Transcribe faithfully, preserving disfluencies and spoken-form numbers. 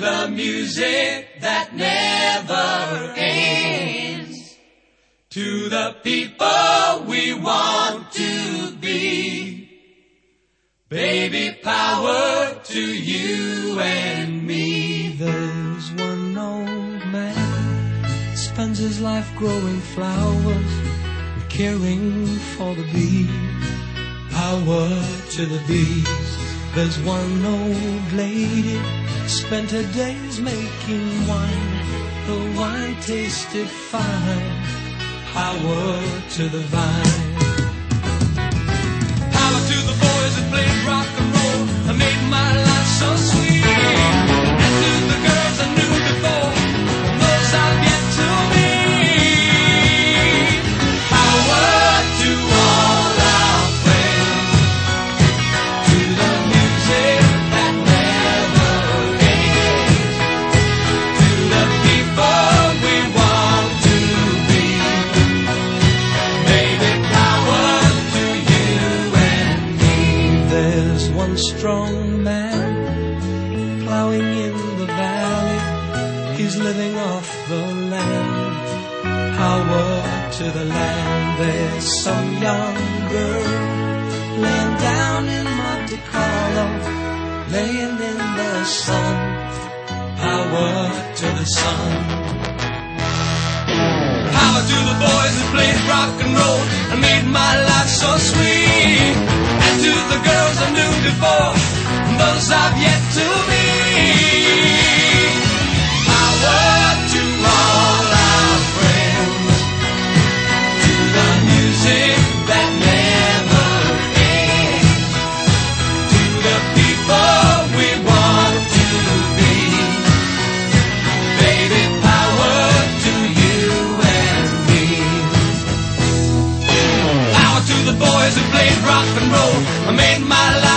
the music that never ends, to the people we want to be. Baby, power to you and me. There's one old man, spends his life growing flowers and caring for the bees. Power to the bees. There's one old lady, spent her days making wine. The wine tasted fine. Power to the vine. Power to the boys that played rock and roll and made my life so sweet. And to the girls I knew before, those I've yet to meet. Power to all our friends, to the music that never ends, to the people we want to be. Baby, power to you and me. There's one strong man plowing in the valley. He's living off the land. Power to the land. There's some young girl laying down in Monte Carlo, laying in the sun. Power to the sun. Power to the boys that played rock and roll and made my life so sweet. And to the girls I knew before, those I've yet to meet. Power to all our friends, to the music that never ends, to the people we want to be. Baby, power to you and me. Power to the boys who played rock and roll and made my life